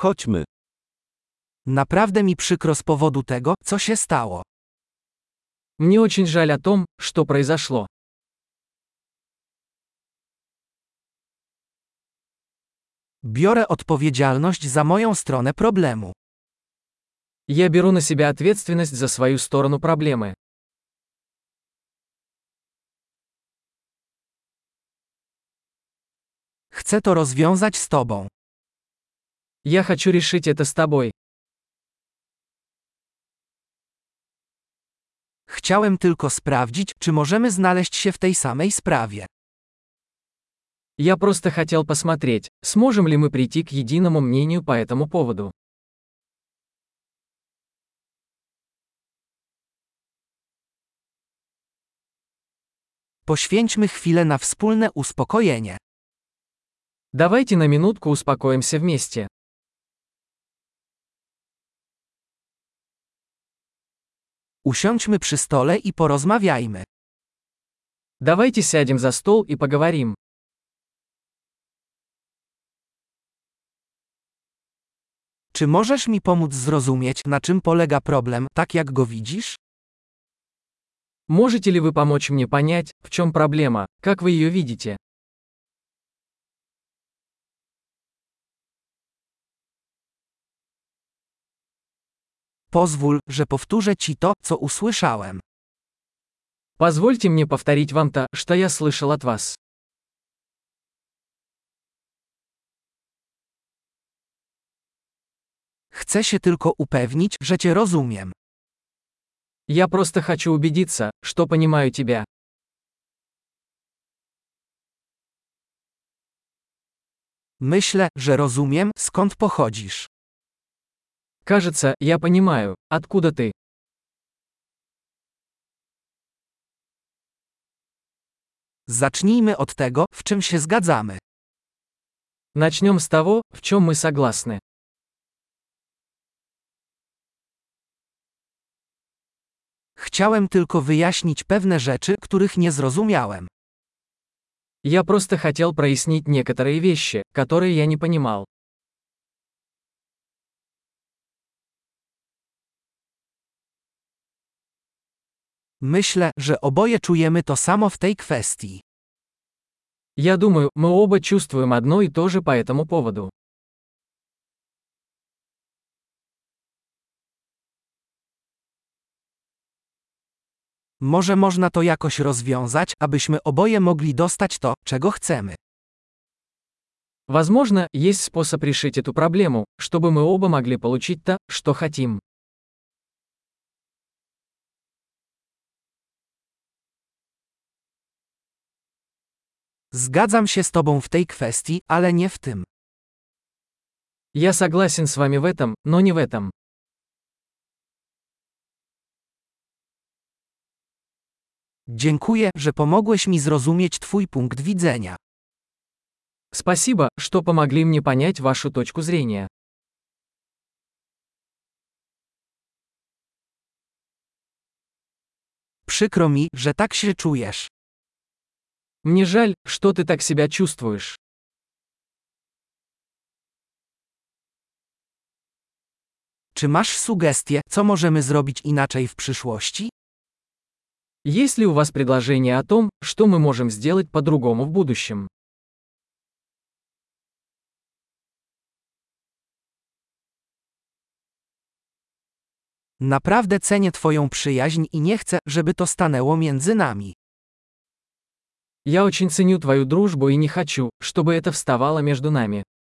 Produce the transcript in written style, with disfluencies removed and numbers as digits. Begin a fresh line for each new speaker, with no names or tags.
Chodźmy.
Naprawdę mi przykro z powodu tego, co się stało.
Мне очень жаль о том, что произошло.
Biorę odpowiedzialność za moją stronę problemu.
Я беру на себя ответственность за свою сторону проблемы.
Chcę to rozwiązać z tobą.
Я хочу решить это с тобой.
Chciałem tylko sprawdzić, czy możemy znaleźć się w tej samej sprawie.
Я просто хотел посмотреть, сможем ли мы прийти к единому мнению по этому поводу.
Poświęćmy chwilę na wspólne uspokojenie.
Давайте на минутку успокоимся вместе.
Usiądźmy przy stole i porozmawiajmy.
Давайте сядем за стол и поговорим.
Czy możesz mi pomóc zrozumieć, na czym polega problem, tak jak go widzisz?
Можете ли вы помочь мне понять, в чем проблема, как вы ее видите?
Pozwól, że powtórzę ci to, co usłyszałem.
Позвольте мне повторить вам то, что я слышал от вас.
Chcę się tylko upewnić, że cię rozumiem.
Я просто хочу убедиться, что понимаю тебя.
Myślę, że rozumiem, skąd pochodzisz.
Кажется, я понимаю, откуда ты.
Zacznijmy od tego, w czym się zgadzamy.
Начнем с того, в чем мы согласны.
Chciałem tylko wyjaśnić pewne rzeczy, których nie zrozumiałem.
Я просто хотел прояснить некоторые вещи, которые я не понимал.
Myślę, że oboje czujemy to samo w tej kwestii.
Я думаю, мы оба чувствуем одно и то же по этому поводу.
Może można to jakoś rozwiązać, abyśmy oboje mogli dostać to, czego chcemy.
Возможно, есть способ решить эту проблему, чтобы мы оба могли получить то, что хотим.
Zgadzam się z tobą w tej kwestii, ale nie w tym.
Я согласен с вами в этом, но не в этом.
Dziękuję, że pomogłeś mi zrozumieć twój punkt widzenia.
Спасибо, что помогли мне понять вашу точку зрения.
Przykro mi, że tak się czujesz.
Мне жаль, что ты так себя чувствуешь.
Czy masz sugestie, co możemy zrobić inaczej w przyszłości?
Есть ли у вас предложение о том, что мы можем сделать по-другому в будущем?
Naprawdę cenię twoją przyjaźń i nie chcę, żeby to stanęło między nami.
Я очень ценю твою дружбу и не хочу, чтобы это вставало между нами.